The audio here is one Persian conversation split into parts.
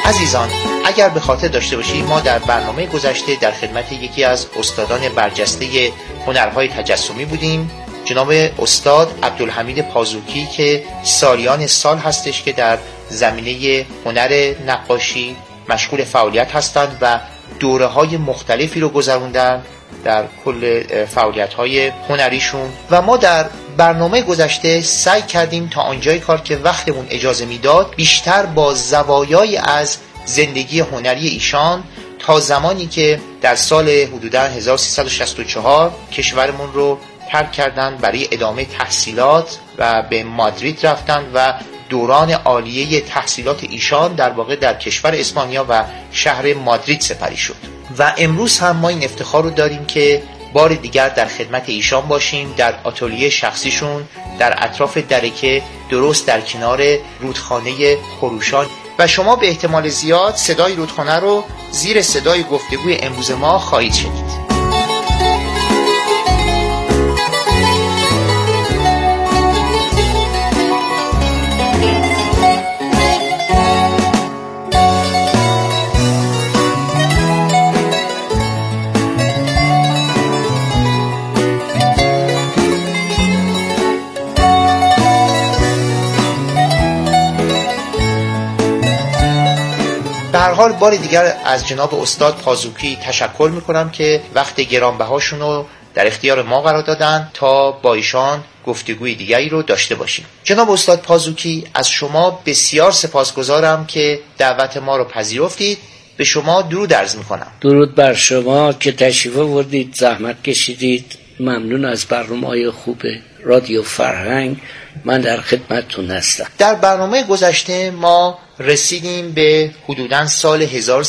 عزیزان، اگر به خاطر داشته باشید ما در برنامه گذشته در خدمت یکی از استادان برجسته هنرهای تجسمی بودیم، جناب استاد عبدالحمید پازوکی که سالیان سال هستش که در زمینه هنر نقاشی مشغول فعالیت هستند و دوره‌های مختلفی رو گذروندن در کل فعالیت‌های هنریشون. و ما در برنامه گذشته سعی کردیم تا آنجای کار که وقتمون اجازه میداد بیشتر با زوایای از زندگی هنری ایشان تا زمانی که در سال حدوداً 1364 کشورمون رو ترک کردن برای ادامه تحصیلات و به مادرید رفتن و دوران عالیه تحصیلات ایشان در واقع در کشور اسپانیا و شهر مادرید سپری شد. و امروز هم ما این افتخار رو داریم که بار دیگر در خدمت ایشان باشیم در آتلیه شخصیشون در اطراف درکه، درست در کنار رودخانه خروشان. و شما به احتمال زیاد صدای رودخانه رو زیر صدای گفتگوی امروز ما خواهید شنید. به هر حال بار دیگر از جناب استاد پازوکی تشکر میکنم که وقت گرانبهاشون رو در اختیار ما قرار دادن تا با ایشان گفتگوی دیگری رو داشته باشیم. جناب استاد پازوکی، از شما بسیار سپاسگزارم که دعوت ما رو پذیرفتید. به شما درود عرض میکنم. درود بر شما که تشریف آوردید، زحمت کشیدید. ممنون از برنامه‌های خوب رادیو فرهنگ. من در خدمتتون هستم. در برنامه گذشته ما رسیدیم به حدوداً سال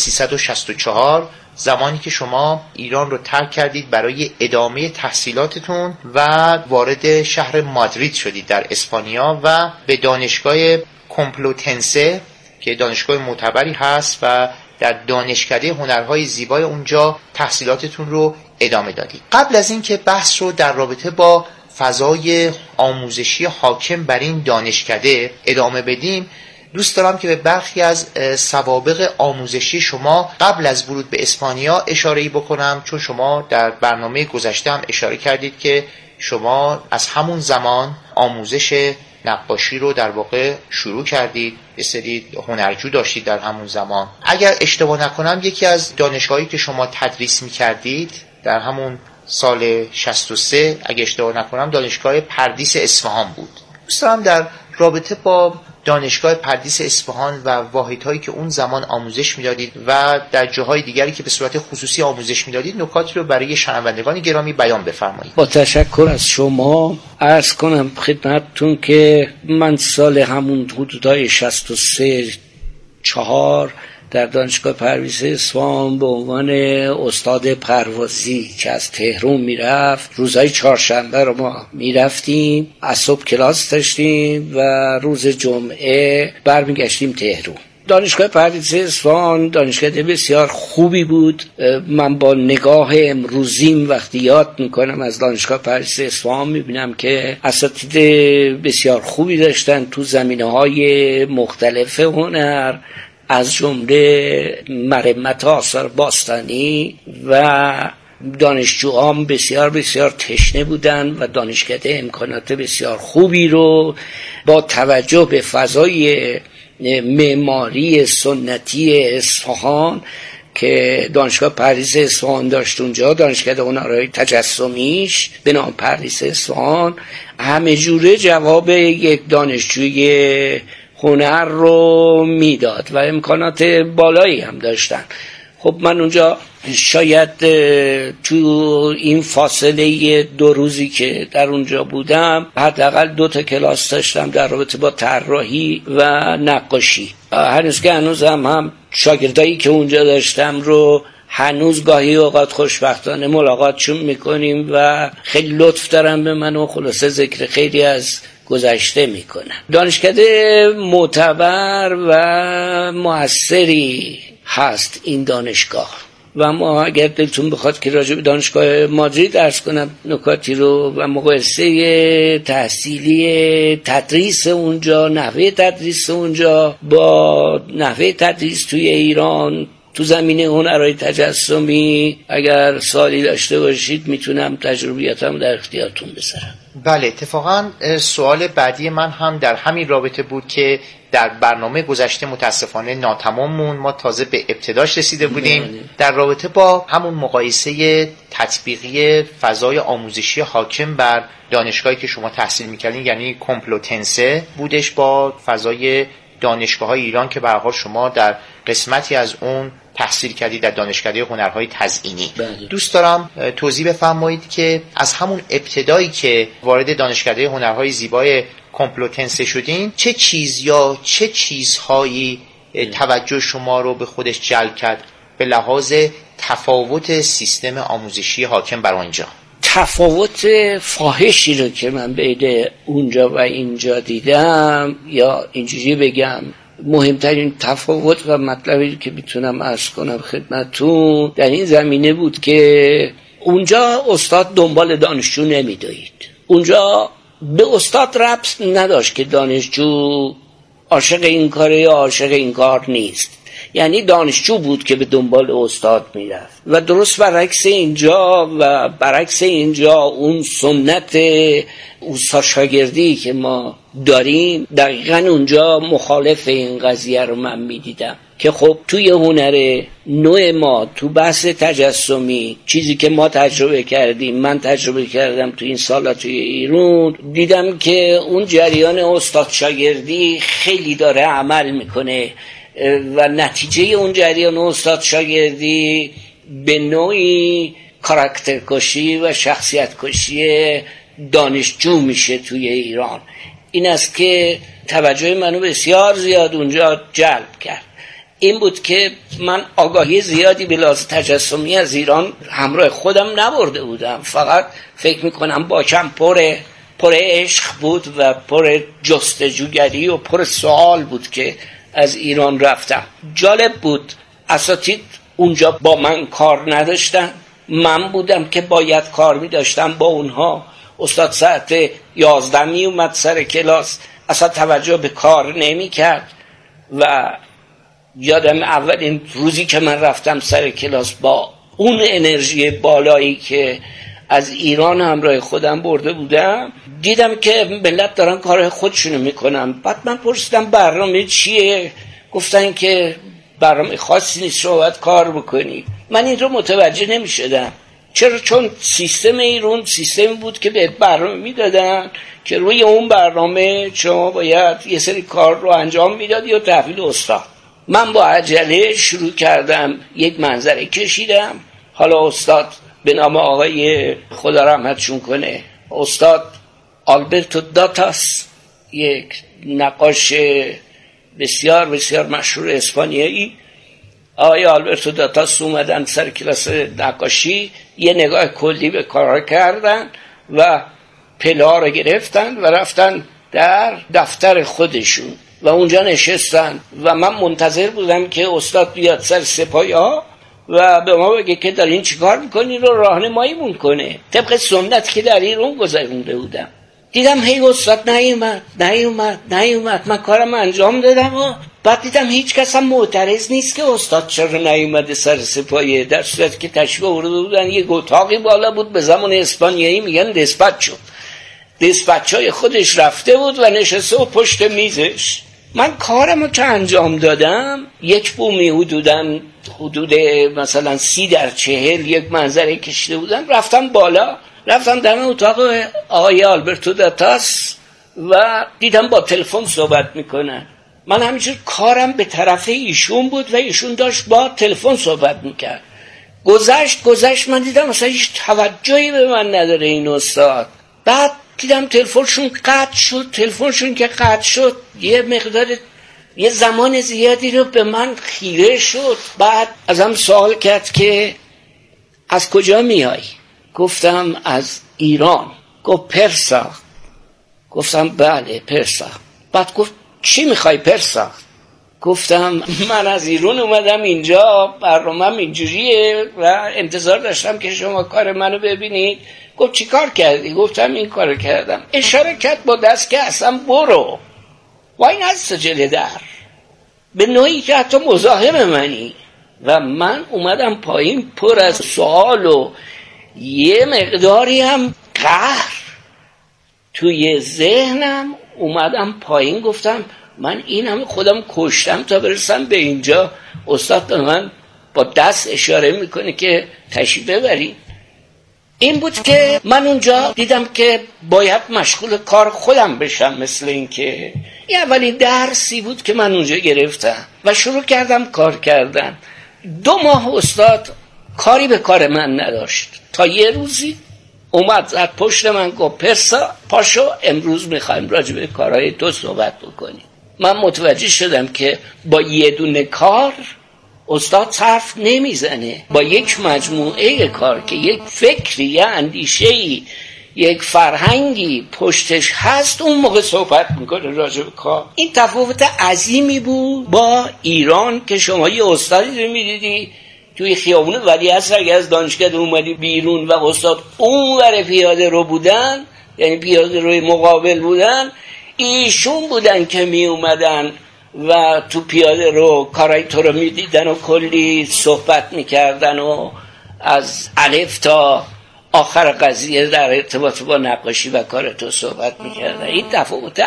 1364، زمانی که شما ایران رو ترک کردید برای ادامه تحصیلاتتون و وارد شهر مادرید شدید در اسپانیا و به دانشگاه کمپلوتنسه که دانشگاه معتبری هست و در دانشکده هنرهای زیبای اونجا تحصیلاتتون رو ادامه دادید. قبل از این که بحث رو در رابطه با فضای آموزشی حاکم بر این دانشکده ادامه بدیم، دوست دارم که به برخی از سوابق آموزشی شما قبل از ورود به اسپانیا اشاره‌ای بکنم، چون شما در برنامه گذشته هم اشاره کردید که شما از همون زمان آموزش نقاشی رو در واقع شروع کردید، یه سری هنرجو داشتید در همون زمان. اگر اشتباه نکنم یکی از دانشگاهی که شما تدریس می‌کردید در همون سال 63 اگه اشتباه نکنم دانشگاه پردیس اصفهان بود. دوست دارم در رابطه با دانشگاه پردیس اصفهان و واحدهایی که اون زمان آموزش میدادید و در جاهای دیگری که به صورت خصوصی آموزش میدادید نکاتی رو برای شنوندگان گرامی بیان بفرمایید. با تشکر از شما عرض کنم خدمتتون که من سال همون حدودای 63-4 در دانشگاه پردیس اصفهان به عنوان استاد پروازی که از تهران میرفت، روزهای چهارشنبه رو ما میرفتیم، از صبح کلاس داشتیم و روز جمعه برمیگشتیم تهران. دانشگاه پردیس اصفهان دانشگاه بسیار خوبی بود. من با نگاه امروزیم وقتی یاد میکنم از دانشگاه پردیس اصفهان میبینم که اساتید بسیار خوبی داشتن تو زمینه‌های مختلف هنر، از جمله مرمت آثار باستانی و دانشجوام بسیار بسیار تشنه بودن و دانشکده امکانات بسیار خوبی رو با توجه به فضای معماری سنتی اصفهان که دانشگاه پردیس اصفهان داشت، اونجا دانشکده هنرهای تجسمیش به نام پردیس اصفهان همه جوره جواب یک دانشجوی هنر رو میداد و امکانات بالایی هم داشتن. خب من اونجا شاید تو این فاصله 2 روزی که در اونجا بودم حداقل 2 تا کلاس داشتم در رابطه با طراحی و نقاشی. هنوز که هم شاگردایی که اونجا داشتم رو هنوز گاهی اوقات خوشبختانه ملاقاتشون میکنیم و خیلی لطف دارن به من و خلاصه ذکر خیلی از گذشته میکنن. دانشکده معتبر و موثری هست این دانشگاه. و ما اگر دلتون بخواد که راجع به دانشگاه مادرید درس کنم نکاتی رو و مقایسه تحصیلی تدریس اونجا، نحوه تدریس اونجا با نحوه تدریس توی ایران تو زمینه هنرهای تجسمی، اگر سوالی داشته باشید میتونم تجربیاتم در اختیارتون بذارم. بله، اتفاقا سوال بعدی من هم در همین رابطه بود که در برنامه گذشته متاسفانه ناتمام مون، ما تازه به ابتداش رسیده بودیم. در رابطه با همون مقایسه تطبیقی فضای آموزشی حاکم بر دانشگاهی که شما تحصیل میکردین، یعنی کمپلوتنسه بودش، با فضای دانشگاه‌های ایران که به هر حال شما در قسمتی از اون تحصیل کردید در دانشکده هنرهای تزئینی. دوست دارم توضیح بفرمایید که از همون ابتدایی که وارد دانشکده هنرهای زیبای کمپلوتنسه شدین چه چیز یا چه چیزهایی توجه شما رو به خودش جلب کرد به لحاظ تفاوت سیستم آموزشی حاکم بر آنجا؟ تفاوت فاحشی رو که من بین اونجا و اینجا دیدم، یا اینجوری بگم مهمترین تفاوت و مطلبی که میتونم عرض کنم خدمتتون در این زمینه بود که اونجا استاد دنبال دانشجو نمیدوید. اونجا به استاد ربط نداشت که دانشجو عاشق این کاره یا عاشق این کار نیست، یعنی دانشجو بود که به دنبال استاد میرفت. و درست برعکس اینجا اون سنت استاد شاگردی که ما داریم دقیقاً اونجا مخالف این قضیه رو من میدیدم که خب توی هنر نوع ما تو بحث تجسمی چیزی که ما تجربه کردیم، من تجربه کردم تو این سالا توی ایران، دیدم که اون جریان استاد شاگردی خیلی داره عمل میکنه و نتیجه اون جریان استاد شاگردی به نوعی کاراکتر کشی و شخصیت کشی دانشجو میشه توی ایران. این است که توجه منو بسیار زیاد اونجا جلب کرد. این بود که من آگاهی زیادی به لحاظ تجسمی از ایران همراه خودم نبرده بودم، فقط فکر میکنم باچم پر عشق بود و پر جستجوگری و پر سوال بود که از ایران رفتم. جالب بود، اساتید اونجا با من کار نداشتن، من بودم که باید کار می داشتم با اونها. استاد ساعت 11 می اومد سر کلاس، اصلا توجه به کار نمی کرد. و یادم اولین روزی که من رفتم سر کلاس با اون انرژی بالایی که از ایران همراه خودم برده بودم، دیدم که ملت دارن کار خودشونو میکنن. بعد من پرسیدم برنامه چیه؟ گفتن که برنامه خاصی نیست، رو باید کار بکنی. من این رو متوجه نمیشدم. چرا؟ چون سیستم ایران سیستمی بود که به برنامه میدادن که روی اون برنامه شما باید یه سری کار رو انجام میدادی و تحویل استاد. من با عجله شروع کردم، یک منظره کشیدم. حالا استاد به نام آقای خدا رحمتشون کنه، استاد آلبرتو داتاس، یک نقاش بسیار بسیار مشهور اسپانیایی، آقای آلبرتو داتاس اومدن سر کلاس نقاشی، یه نگاه کلی به کار کردن و پله‌ها رو گرفتن و رفتن در دفتر خودشون و اونجا نشستن و من منتظر بودم که استاد بیاد سر سپاهی‌ها و به ما بگه که دارین چیکار میکنین رو راهنماییمون کنه، طبق سنت که در ایران گذرونده بودم. دیدم هی استاد نیومد. من کارم انجام دادم و بعد دیدم هیچ کس هم معترض نیست که استاد چرا نیومده سر سپاهیه، در صورتی که تشریف آورده بودن. یه اتاقی بالا بود، به زمان اسپانیایی میگن دسپچای خودش رفته بود و نشسته و پشت میزش. من کارمو که انجام دادم، یک بومی حدود مثلا 30x40 یک منظره کشیده بودم، رفتم بالا، رفتم در اتاق آقای آلبرتو داتاس و دیدم با تلفن صحبت میکنن. من همینجور کارم به طرف ایشون بود و ایشون داشت با تلفن صحبت میکرد. گذشت من دیدم مثلا هیچ توجهی به من نداره این استاد. بعد دیدم تلفنشون که قطع شد یه زمان زیادی رو به من خیره شد. بعد ازم سوال کرد که از کجا میای؟ گفتم از ایران. گفت پرسا؟ گفتم بله پرسا. بعد گفت چی میخوای پرسا؟ گفتم من از ایران اومدم اینجا، برنامه‌م اینجوریه و انتظار داشتم که شما کار منو ببینید. گفت چی کار کردی؟ گفتم این کارو کردم. اشاره کرد با دست که اصلا برو وای نست جلوی در، به نوعی که حتی مزاحم منی. و من اومدم پایین پر از سوال و یه مقداری هم قهر توی ذهنم. اومدم پایین گفتم من این همه خودم کشتم تا برسم به اینجا، استاد به من با دست اشاره میکنه که تشریف ببری. این بود که من اونجا دیدم که باید مشغول کار خودم بشم. مثل این که این اولین درسی بود که من اونجا گرفتم و شروع کردم کار کردن. 2 ماه استاد کاری به کار من نداشت تا یه روزی اومد زد پشت من گفت پرسا پاشو امروز میخوایم راجع به کارهای تو صحبت بکنیم. من متوجه شدم که با یه دونه کار استاد حرف نمیزنه، با یک مجموعه کار که یک فکری، یک اندیشه‌ای، یک فرهنگی پشتش هست اون موقع صحبت میکنه راجع به کار. این تفاوت عظیمی بود با ایران که شما یه استادی رو میدیدی توی خیابون ولیعصر اگه از دانشگاه اومدی بیرون و استاد اونور پیاده رو بودن، یعنی پیاده روی مقابل بودن، ایشون بودن که می اومدن و تو پیاده رو کارای تو رو می دیدن و کلی صحبت می کردن و از الف تا آخر قضیه در ارتباط با نقاشی و کار تو صحبت می کردن. این تفاوت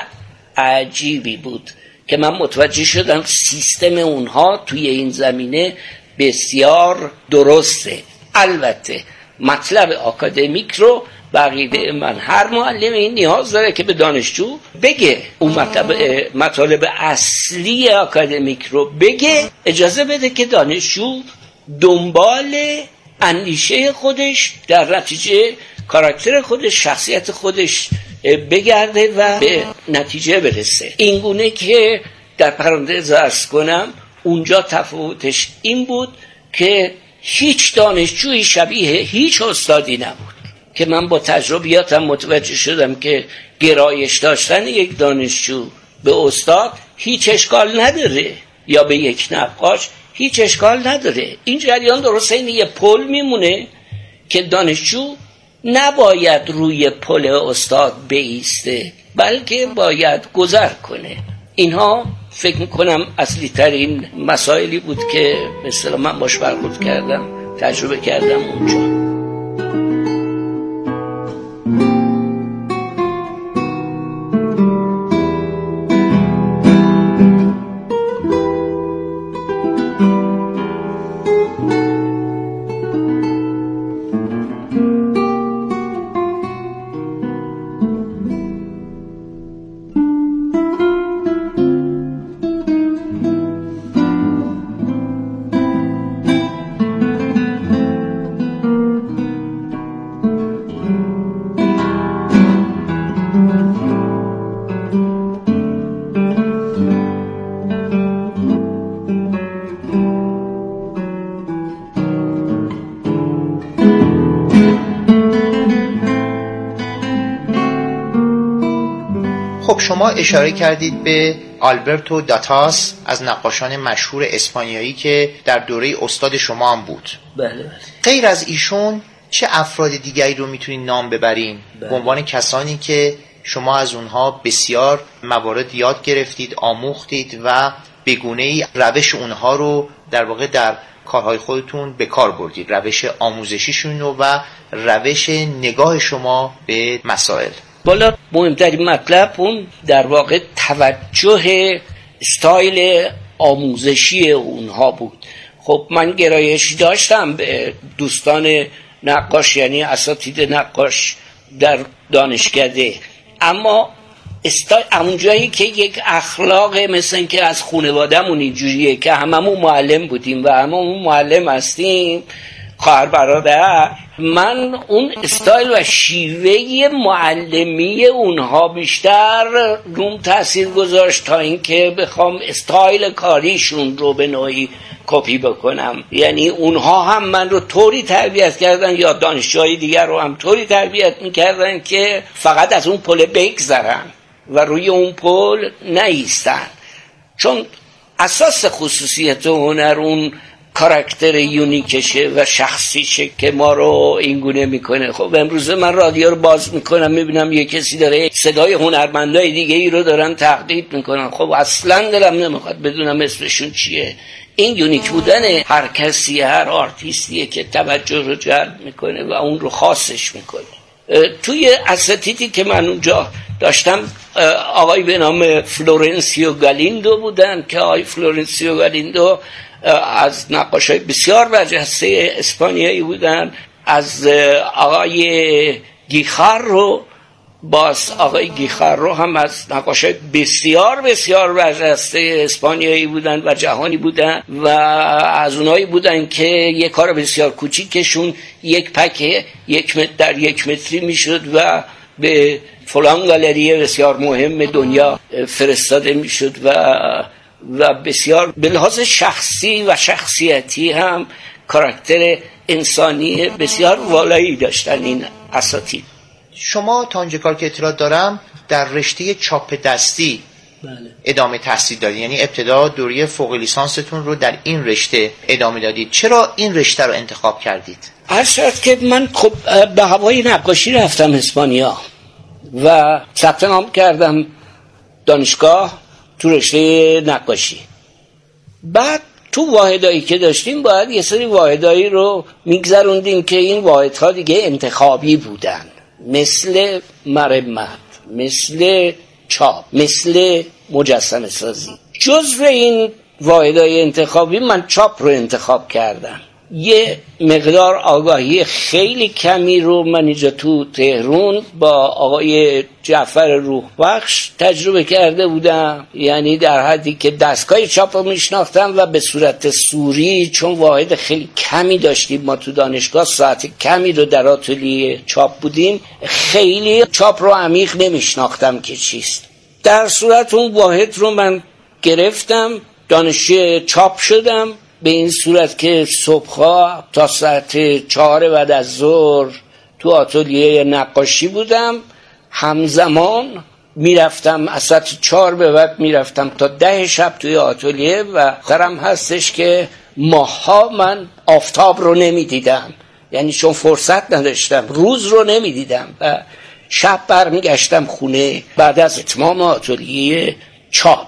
عجیبی بود که من متوجه شدم سیستم اونها توی این زمینه بسیار درسته. البته مطلب آکادمیک رو بقیده من هر معلم این نیاز داره که به دانشجو بگه اون مطالب اصلی آکادمیک رو بگه، اجازه بده که دانشجو دنبال اندیشه خودش، در نتیجه کاراکتر خودش، شخصیت خودش بگرده و به نتیجه برسه. اینگونه که در پرانتز عرض کنم اونجا تفاوتش این بود که هیچ دانشجوی شبیه هیچ استادی نبود که من با تجربیاتم متوجه شدم که گرایش داشتن یک دانشجو به استاد هیچ اشکال نداره یا به یک نقاش هیچ اشکال نداره. این جریان درسته این یه پل میمونه که دانشجو نباید روی پل استاد بایسته بلکه باید گذر کنه. اینها فکر میکنم اصلی ترین مسائلی بود که مثلا من باش برخورد کردم، تجربه کردم اونجا. شما اشاره کردید به آلبرتو داتاس از نقاشان مشهور اسپانیایی که در دوره استاد شما هم بود. بله. غیر از ایشون چه افراد دیگری رو میتونید نام ببرین به عنوان کسانی که شما از اونها بسیار موارد یاد گرفتید، آموختید و به گونه‌ای روش اونها رو در واقع در کارهای خودتون به کار بردید، روش آموزشیشون رو و روش نگاه شما به مسائل؟ بالا مهمترین مطلب اون در واقع توجه استایل آموزشی اونها بود. خب من گرایشی داشتم به دوستان نقاش، یعنی اساتید نقاش در دانشکده، اما اون جایی که یک اخلاق مثل این که از خانواده‌مون اینجوریه که هممون معلم بودیم و هممون معلم هستیم، خواهر برادر، من اون استایل و شیوه معلمی اونها بیشتر روم تأثیر گذاشت تا اینکه بخوام استایل کاریشون رو به نوعی کپی بکنم. یعنی اونها هم من رو طوری تربیت کردن یا دانشجوهای دیگر رو هم طوری تربیت میکردن که فقط از اون پل بگذرن و روی اون پل نایستن، چون اساس خصوصیت هنر اون کاراکتر یونیکشه و شخصیشه که ما رو اینگونه میکنه. خب امروز من رادیو رو باز میکنم میبینم یه کسی داره صدای هنرمندای دیگه ای رو دارن تقلید میکنن، خب اصلا دلم نمیخواد بدونم اسمشون چیه. این یونیک بودن هر کسی، هر آرتیستیه که توجه رو جلب میکنه و اون رو خاصش میکنه. توی اساتیدی که من اونجا داشتم آقای به نام فلورنسیو گالیندو بودن که آقای فلورنسیو گالیندو از نقاشای بسیار برجسته اسپانیایی بودن. از آقای گیخارو، باز آقای گیخارو هم از نقاشای بسیار بسیار برجسته اسپانیایی بودن و جهانی بودن و از اونایی بودن که یک کار بسیار کوچیکشون یک پک 1 متر در 1 متری میشد و به فلان گالری بسیار مهم دنیا فرستاده میشد و بسیار به لحاظ شخصی و شخصیتی هم کاراکتر انسانی بسیار والایی داشتن این اساتید. شما تا اونجا کار که اطلاع دارم در رشته چاپ دستی ادامه تحصیل دادید، یعنی ابتدا دوره فوق لیسانستون رو در این رشته ادامه دادید. چرا این رشته رو انتخاب کردید؟ هرچند که من خب به هوای نقاشی رفتم اسپانیا و ثبت نام کردم دانشگاه تو رشته نقاشی. بعد تو واحدایی که داشتیم باید یه سری واحدایی رو میگذروندیم که این واحدها دیگه انتخابی بودن، مثل مرمت، مثل چاپ، مثل مجسمه سازی. جزو این واحدهای انتخابی من چاپ رو انتخاب کردم. یه مقدار آگاهی خیلی کمی رو من اینجا تو تهران با آقای جعفر روحبخش تجربه کرده بودم، یعنی در حدی که دستگاه چاپ رو میشناختم و به صورت سوری، چون واحد خیلی کمی داشتیم ما تو دانشگاه، ساعت کمی رو در آتلیه چاپ بودیم، خیلی چاپ رو عمیق نمیشناختم که چیست. در صورت اون واحد رو من گرفتم، دانشجو چاپ شدم، به این صورت که صبحها تا ساعت 4 بعد از ظهر تو آتلیه نقاشی بودم. همزمان میرفتم از ساعت 4 به بعد میرفتم تا 10 شب توی آتلیه و خرم هستش که ماها من آفتاب رو نمیدیدم، یعنی چون فرصت نداشتم روز رو نمیدیدم و شب برمیگشتم خونه بعد از اتمام آتلیه چاپ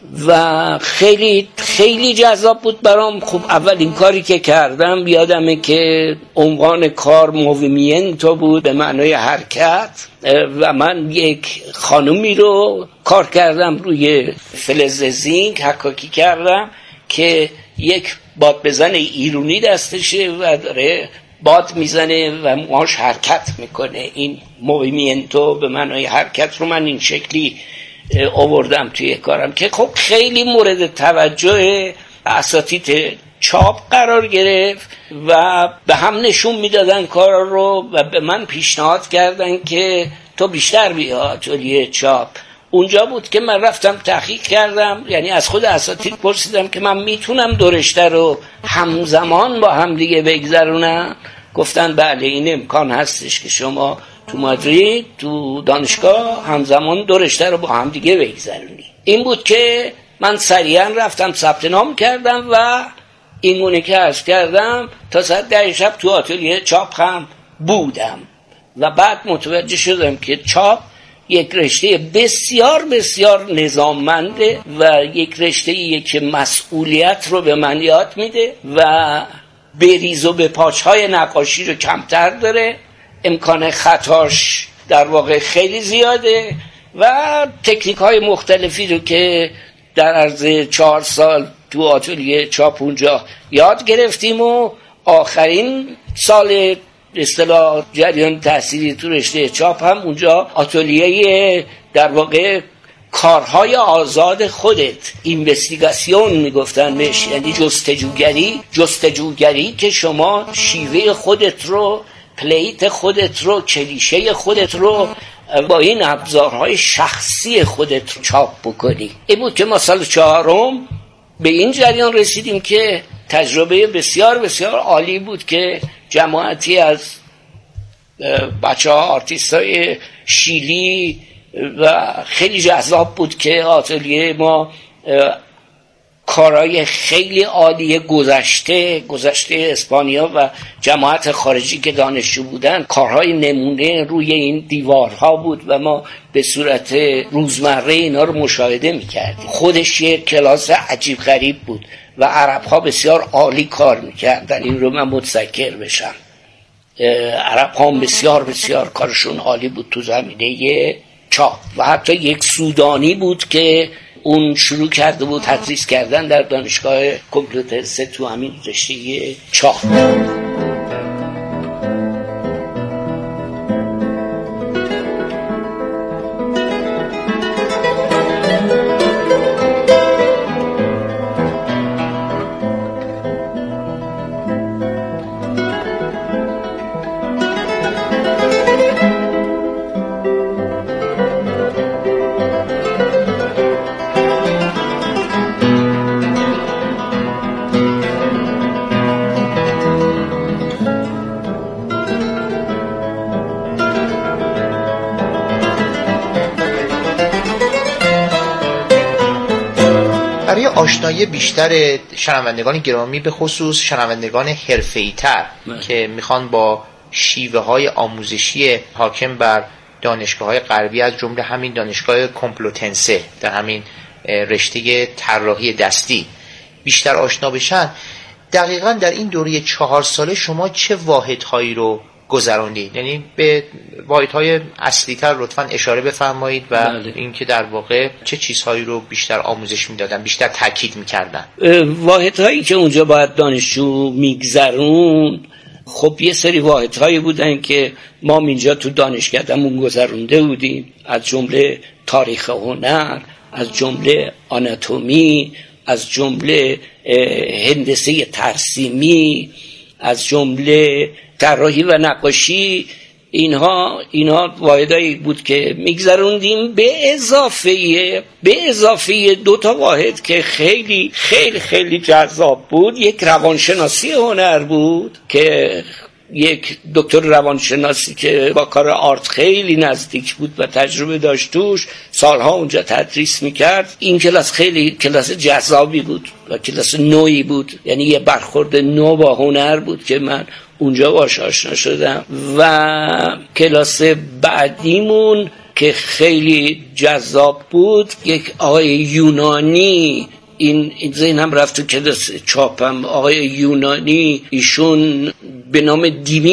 و خیلی خیلی جذاب بود برام. خب اولین کاری که کردم یادمه که عنوان کار موویمینتو بود به معنای حرکت و من یک خانومی رو کار کردم روی فلز زینک، حکاکی کردم که یک باد بزن ایرونی دستشه و داره باد میزنه و موهاش حرکت میکنه. این موویمینتو به معنای حرکت رو من این شکلی آوردم توی کارم که خب خیلی مورد توجه اساتید چاپ قرار گرفت و به هم نشون میدادن کار رو و به من پیشنهاد کردن که تو بیشتر بیا آتلیه چاپ. اونجا بود که من رفتم تحقیق کردم، یعنی از خود اساتید پرسیدم که من میتونم دو رشته رو همزمان با هم دیگه بگذرونم. گفتن بله این امکان هستش که شما تو مادرید تو دانشگاه همزمان دو رشته رو با هم دیگه بگذرونی. این بود که من سریعا رفتم ثبت نام کردم و این گونه که عرض کردم تا ساعت 10 شب تو آتلیه چاپ هم بودم و بعد متوجه شدم که چاپ یک رشته بسیار بسیار نظاممنده و یک رشته‌ایه که مسئولیت رو به من یاد میده و بریز و به پاچهای نقاشی رو کمتر داره، امکان خطاش در واقع خیلی زیاده و تکنیک های مختلفی رو که در عرض 4 سال تو آتلیه چاپ اونجا یاد گرفتیم و آخرین سال اصطلاح جریان تحصیلی تو رشته چاپ هم اونجا آتلیه در واقع کارهای آزاد خودت، اینوستیگاسیون میگفتن بهش، یعنی جستجوگری که شما شیوه خودت رو، پلیت خودت رو، کلیشه خودت رو با این ابزارهای شخصی خودت رو چاپ بکنی. این بود که ما سال 4 به این جریان رسیدیم که تجربه بسیار بسیار عالی بود که جماعتی از بچه‌ها آرتیست‌های شیلی و خیلی جذاب بود که آتلیه ما کارهای خیلی عالی گذشته اسپانیا و جماعت خارجی که دانشجو بودن، کارهای نمونه روی این دیوارها بود و ما به صورت روزمره اینا رو مشاهده میکردیم. خودش یک کلاس عجیب غریب بود و عرب‌ها بسیار عالی کار میکردن. این رو من متذکر بشم. عرب‌ها بسیار بسیار کارشون عالی بود تو زمینه چاپ و حتی یک سودانی بود که اون شروع کرده بود تدریس کردن در دانشگاه کمپیوترسه تو همین رشته چاپ. برای آشنایی بیشتر شنوندگان گرامی، به خصوص شنوندگان حرفه‌ای‌تر که میخوان با شیوه های آموزشی حاکم بر دانشگاه های غربی از جمله همین دانشگاه کمپلوتنسه در همین رشته طراحی دستی بیشتر آشنا بشن، دقیقاً در این دوره 4 ساله شما چه واحدهایی رو گذراندید؟ یعنی به واحدهای اصلی تر لطفاً اشاره بفرمایید و اینکه در واقع چه چیزهایی رو بیشتر آموزش میدادن، بیشتر تاکید میکردن. واحدهایی که اونجا باید دانشجو میگذرون، خب یه سری واحدهایی بودن که ما اینجا تو دانشکدهمون گذرونده بودیم، از جمله تاریخ هنر، از جمله آناتومی، از جمله هندسه ترسیمی، از جمله طراحی و نقاشی. اینها واحدایی بود که میگذروندیم به اضافه 2 تا واحد که خیلی خیلی خیلی جذاب بود. یک روانشناسی هنر بود که یک دکتر روانشناسی که با کار آرت خیلی نزدیک بود و تجربه داشت توش، سالها اونجا تدریس میکرد. این کلاس خیلی کلاس جذابی بود و کلاس نوعی بود، یعنی یه برخورد نو با هنر بود که من اونجا باش آشنا شدم. و کلاس بعدیمون که خیلی جذاب بود، یک آقای یونانی، این ذهنم رفت تو کلاس چاپم، آقای یونانی، ایشون به نام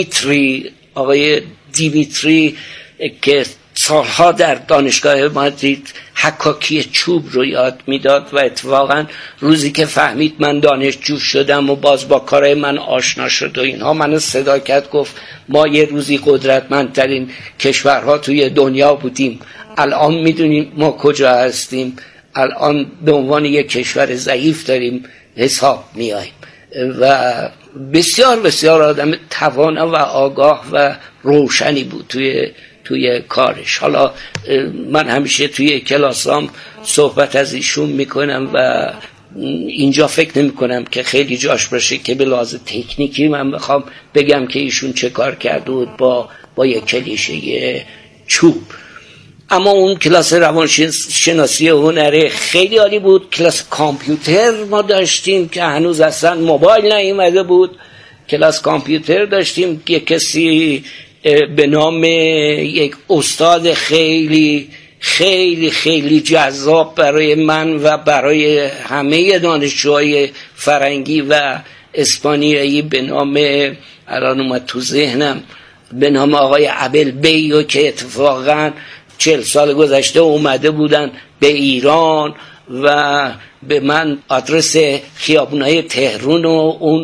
آقای دیمیتری که سالها در دانشگاه مادرید حکاکی چوب رو یاد میداد و اتفاقا روزی که فهمید من دانشجو شدم و باز با کارهای من آشنا شد و اینها، منو صدا کرد، گفت ما یه روزی قدرتمندترین کشورها توی دنیا بودیم، الان میدونیم ما کجا هستیم، الان به عنوان یک کشور ضعیف داریم حساب میاییم. و بسیار بسیار آدم توانا و آگاه و روشنی بود توی کارش. حالا من همیشه توی کلاسام صحبت از ایشون میکنم و اینجا فکر نمی کنم که خیلی جاش باشه که به لحاظ تکنیکی من بخوام بگم که ایشون چه کار کرده بود با یک کلیشه چوب. اما اون کلاس روانشناسی هنره خیلی عالی بود. کلاس کامپیوتر ما داشتیم که هنوز اصلا موبایل نیومده بود. کلاس کامپیوتر داشتیم که کسی به نام یک استاد خیلی خیلی خیلی جذاب برای من و برای همه دانشجوهای فرنگی و اسپانیایی به نام، الان اومد تو ذهنم، به نام آقای ابل بیو که اتفاقاً 40 سال گذشته اومده بودن به ایران و به من آدرس خیابونای تهران و اون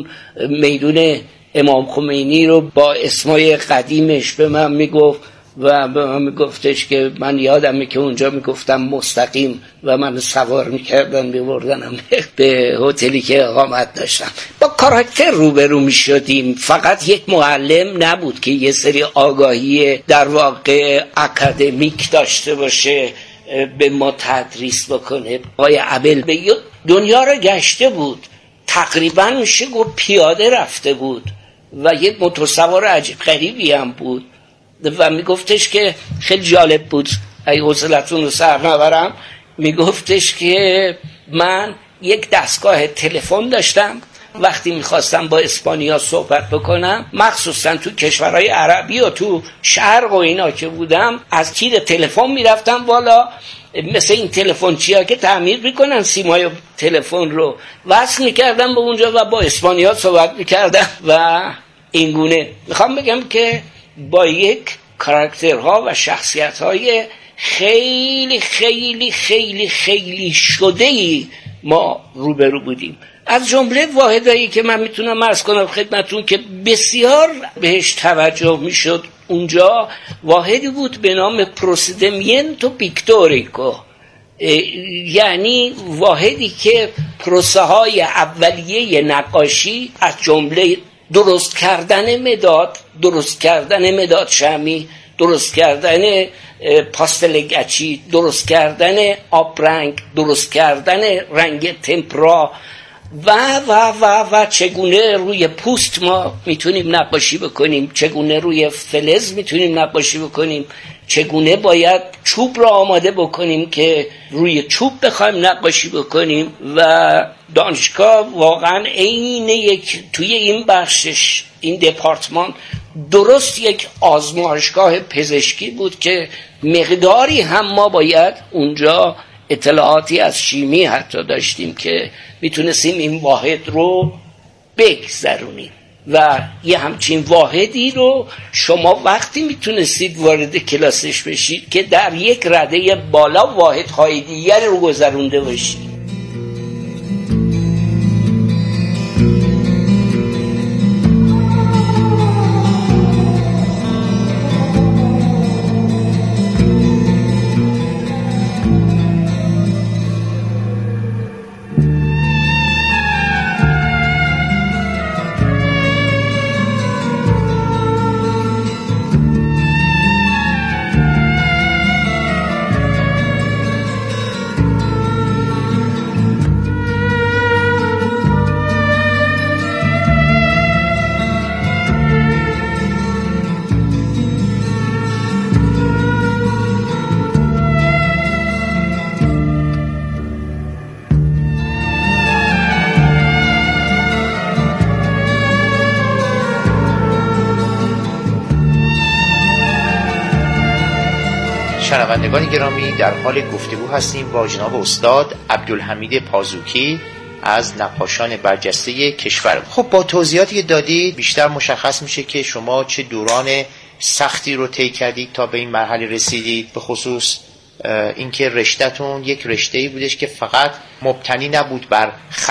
میدون امام خمینی رو با اسمای قدیمش به من میگفت و به من میگفتش که من یادمه که اونجا میگفتم مستقیم و من سوار میکردن میبردنم به هتلی که اقامت داشتم. با کاراکتر روبرو میشدیم. فقط یک معلم نبود که یه سری آگاهی در واقع اکادمیک داشته باشه به ما تدریس بکنه. آقای ابل بیو دنیا رو گشته بود، تقریبا میشه گفت پیاده رفته بود و یک موتورسوار عجیب غریبی هم بود و میگفتش که خیلی جالب بود، اگه حوصلتون رو سر نبرم، میگفتش که من یک دستگاه تلفن داشتم. وقتی میخواستم با اسپانیا صحبت بکنم، مخصوصا تو کشورهای عربی و تو شرق و اینا که بودم، از تیر تلفن میرفتم بالا، مثل این تلفنچی‌ها که تعمیر میکنن سیمای تلفن رو وصل میکردم به اونجا و با اسپانیا صحبت میکردم و اینگونه. میخوام بگم که با یک کاراکترها و شخصیت‌های خیلی خیلی خیلی خیلی شده‌ای ما روبرو بودیم. از جمله واحدایی که من میتونم عرض کنم خدمتون که بسیار بهش توجه میشد اونجا، واحدی بود به نام پروسیدمینتو پیکتوریکو، یعنی واحدی که پروسه های اولیه نقاشی از جمله درست کردن مداد، درست کردن مداد شمی، درست کردن پاستل گچی، درست کردن آبرنگ، درست کردن رنگ تمپرا و چگونه روی پوست ما میتونیم نقاشی بکنیم، چگونه روی فلز میتونیم نقاشی بکنیم، چگونه باید چوب را آماده بکنیم که روی چوب بخوایم نقاشی بکنیم. و دانشگاه واقعا عین یک توی این بخشش، این دپارتمان درست یک آزمایشگاه پزشکی بود که مقداری هم ما باید اونجا اطلاعاتی از شیمی حتی داشتیم که میتونستیم این واحد رو بگذرونیم. و یه همچین واحدی رو شما وقتی میتونستید وارد کلاسش بشید که در یک رده بالا واحدهای دیگر رو گذرونده باشید. شنوندگان گرامی، در حال گفتگو هستیم با جناب استاد عبدالحمید پازوکی از نقاشان برجسته کشور. خب با توضیحاتی که دادید بیشتر مشخص میشه که شما چه دوران سختی رو طی کردید تا به این مرحله رسیدید، به خصوص اینکه رشته‌تون یک رشته‌ای بودش که فقط مبتنی نبود بر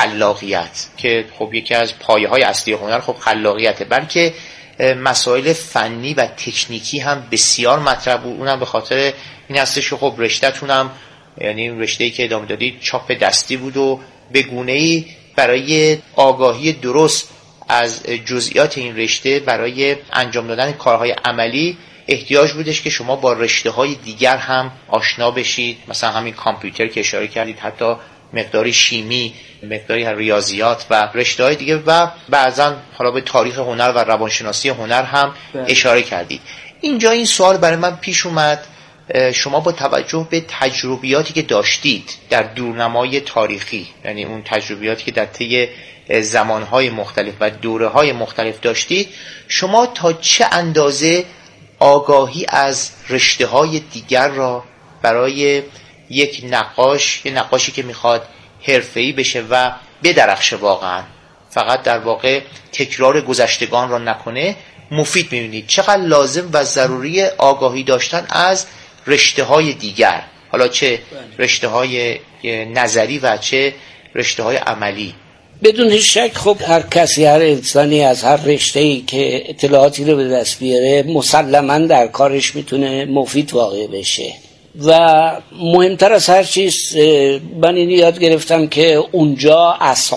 خلاقیت که خب یکی از پایه‌های اصلی هنر خب خلاقیته، بلکه مسائل فنی و تکنیکی هم بسیار مطرح بود. اونم به خاطر این هستش که خب رشته‌تون هم، یعنی رشته‌ای که ادامه دادید، چاپ دستی بود و به گونه‌ای برای آگاهی درست از جزئیات این رشته برای انجام دادن کارهای عملی احتیاج بودش که شما با رشته‌های دیگر هم آشنا بشید، مثلا همین کامپیوتر که اشاره کردید، حتی مقداری شیمی، مقداری ریاضیات و رشته‌های دیگه، و بعضا حالا به تاریخ هنر و روانشناسی هنر هم اشاره کردید. اینجا این سوال برای من پیش اومد، شما با توجه به تجربیاتی که داشتید در دورنمای تاریخی، یعنی اون تجربیاتی که در طی زمانهای مختلف و دوره‌های مختلف داشتید، شما تا چه اندازه آگاهی از رشته‌های دیگر را برای یک نقاشی که میخواد حرفه‌ای بشه و بدرخشه، واقعا فقط در واقع تکرار گذشتگان را نکنه، مفید می‌بینید؟ چقدر لازم و ضروری آگاهی داشتن از رشته‌های دیگر، حالا چه رشته‌های نظری و چه رشته‌های عملی؟ بدون شک خب هر کسی، هر انسانی از هر رشته‌ای که اطلاعاتی رو به دست بیاره مسلماً در کارش میتونه مفید واقع بشه. و مهمتر از هر چیز من این یاد گرفتم که اونجا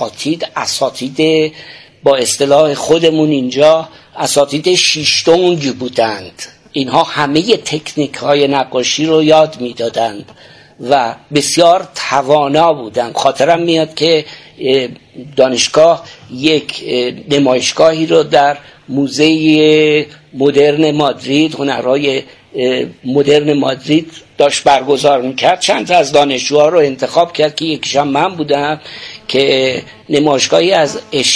اساتید با اصطلاح خودمون اینجا اساتید شیشتونگ بودند. اینها همه تکنیک های نقاشی رو یاد میدادند و بسیار توانا بودند. خاطرم میاد که دانشگاه یک نمایشگاهی رو در موزه مدرن مادرید، هنرهای مدرن مادرید داشت برگزار میکرد. چند تا از دانشجوها رو انتخاب کرد که یکیشم من بودم که نمایشگاهی از اشیا